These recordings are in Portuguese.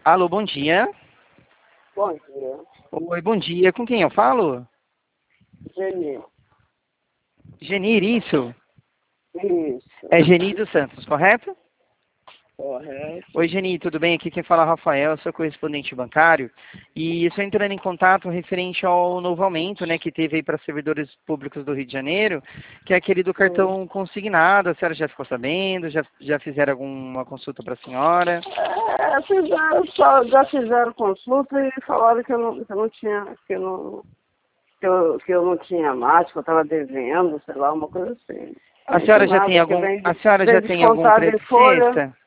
Alô, bom dia. Bom dia. Oi, bom dia. Com quem eu falo? Geni. Genir, isso? Isso. É Geni dos Santos, correto? Correto. Oi, Geni, tudo bem? Aqui quem fala é o Rafael, sou correspondente bancário. E estou entrando em contato referente ao novo aumento, né, que teve aí para servidores públicos do Rio de Janeiro, que é aquele do cartão consignado. A senhora já ficou sabendo? Já fizeram alguma consulta para a senhora? Já fizeram consulta e falaram que eu não tinha, que eu não tinha mais, que eu estava devendo, sei lá, uma coisa assim. A Não senhora tem já tem nada, que algum, vem, a senhora vem já tem algum descontado em folha, credicesta?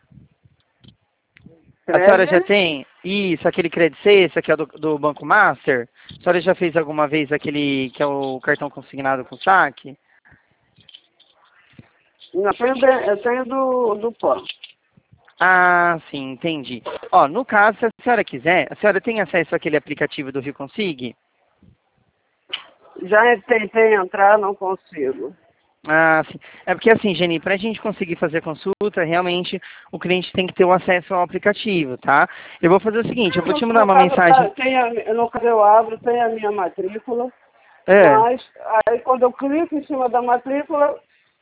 A senhora já crédito. tem isso, aquele credicesta que é do Banco Master? A senhora já fez alguma vez aquele que é o cartão consignado com saque? Não, eu tenho do PAN. Ah, sim, entendi. Ó, no caso, se a senhora quiser, a senhora tem acesso àquele aplicativo do Rio Consig? Já tentei entrar, não consigo. Ah, sim. É porque assim, Geni, para a gente conseguir fazer a consulta, realmente o cliente tem que ter o acesso ao aplicativo, tá? Eu vou fazer o seguinte, eu vou te mandar No uma caso, mensagem. no caso eu abro, tem a minha matrícula, É, mas aí quando eu clico em cima da matrícula,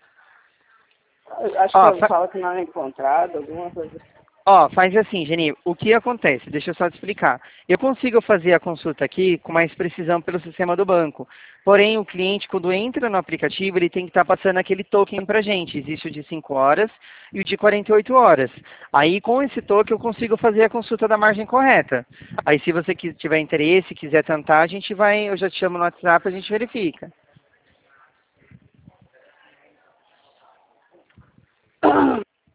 acho ó, que fala que não é encontrado, alguma coisa assim. Ó, faz assim, Geni, o que acontece? Deixa eu só te explicar. Eu consigo fazer a consulta aqui com mais precisão pelo sistema do banco. Porém, o cliente, quando entra no aplicativo, ele tem que estar passando aquele token para a gente. Existe o de 5 horas e o de 48 horas. Aí, com esse token, eu consigo fazer a consulta da margem correta. Aí, se você tiver interesse, quiser tentar, a gente vai, eu já te chamo no WhatsApp, a gente verifica.